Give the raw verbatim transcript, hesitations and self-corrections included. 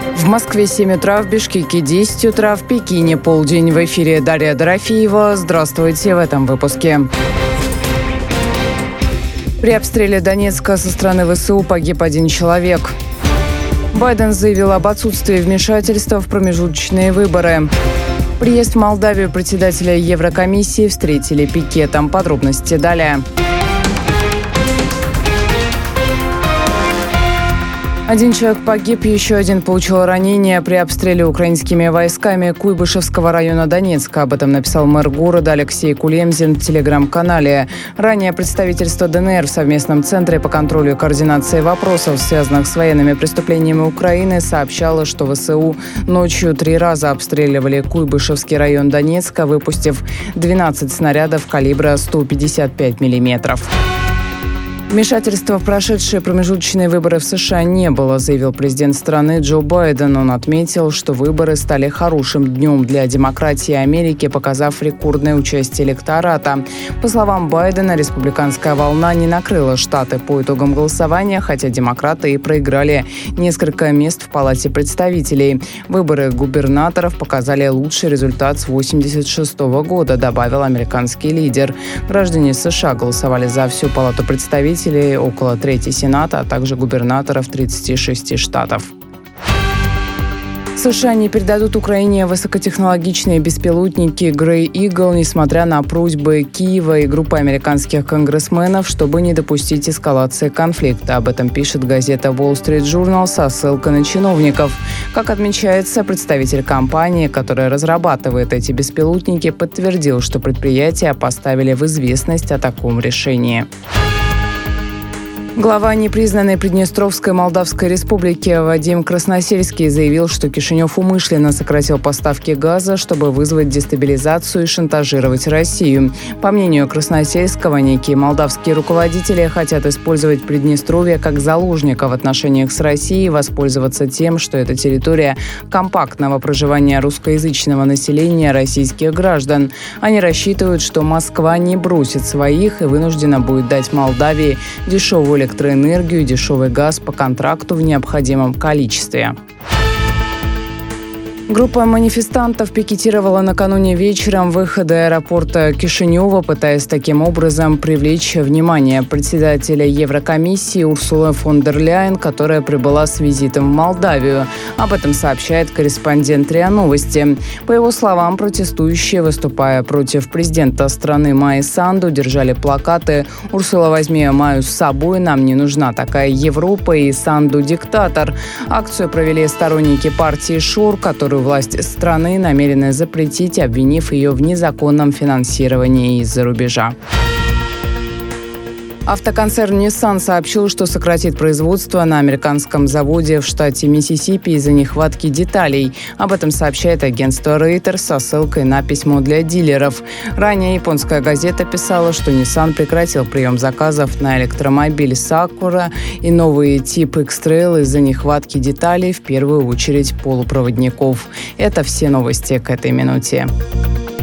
В Москве семь утра, в Бишкеке десять утра, в Пекине полдень. В эфире Дарья Дорофеева. Здравствуйте в этом выпуске. При обстреле Донецка со стороны ВСУ погиб один человек. Байден заявил об отсутствии вмешательства в промежуточные выборы. Приезд в Молдавию председателя Еврокомиссии встретили пикетом. Подробности далее. Один человек погиб, еще один получил ранение при обстреле украинскими войсками Куйбышевского района Донецка. Об этом написал мэр города Алексей Кулемзин в телеграм-канале. Ранее представительство ДНР в совместном центре по контролю и координации вопросов, связанных с военными преступлениями Украины, сообщало, что ВСУ ночью три раза обстреливали Куйбышевский район Донецка, выпустив двенадцать снарядов калибра сто пятьдесят пять миллиметров. Вмешательства в прошедшие промежуточные выборы в США не было, заявил президент страны Джо Байден. Он отметил, что выборы стали хорошим днем для демократии Америки, показав рекордное участие электората. По словам Байдена, республиканская волна не накрыла штаты по итогам голосования, хотя демократы и проиграли несколько мест в Палате представителей. Выборы губернаторов показали лучший результат с восемьдесят шестого года, добавил американский лидер. Граждане США голосовали за всю Палату представителей, около трети Сената, а также губернаторов тридцати шести штатов. США не передадут Украине высокотехнологичные беспилотники Grey Eagle, несмотря на просьбы Киева и группы американских конгрессменов, чтобы не допустить эскалации конфликта. Об этом пишет газета Wall Street Journal со ссылкой на чиновников. Как отмечается, представитель компании, которая разрабатывает эти беспилотники, подтвердил, что предприятия поставили в известность о таком решении. Глава непризнанной Приднестровской Молдавской Республики Вадим Красносельский заявил, что Кишинев умышленно сократил поставки газа, чтобы вызвать дестабилизацию и шантажировать Россию. По мнению Красносельского, некие молдавские руководители хотят использовать Приднестровье как заложника в отношениях с Россией и воспользоваться тем, что это территория компактного проживания русскоязычного населения российских граждан. Они рассчитывают, что Москва не бросит своих и вынуждена будет дать Молдавии дешевую электроэнергию и дешевый газ по контракту в необходимом количестве. Группа манифестантов пикетировала накануне вечером выхода аэропорта Кишинева, пытаясь таким образом привлечь внимание председателя Еврокомиссии Урсулы фон дер Ляйен, которая прибыла с визитом в Молдавию. Об этом сообщает корреспондент РИА Новости. По его словам, протестующие, выступая против президента страны Майи Санду, держали плакаты «Урсула, возьми Майю с собой, нам не нужна такая Европа» и «Санду диктатор». Акцию провели сторонники партии ШОР, которую власть страны намерены запретить, обвинив ее в незаконном финансировании из-за рубежа. Автоконцерн Nissan сообщил, что сократит производство на американском заводе в штате Миссисипи из-за нехватки деталей. Об этом сообщает агентство Reuters со ссылкой на письмо для дилеров. Ранее японская газета писала, что Nissan прекратил прием заказов на электромобиль Sakura и новый тип X-Trail из-за нехватки деталей, в первую очередь полупроводников. Это все новости к этой минуте.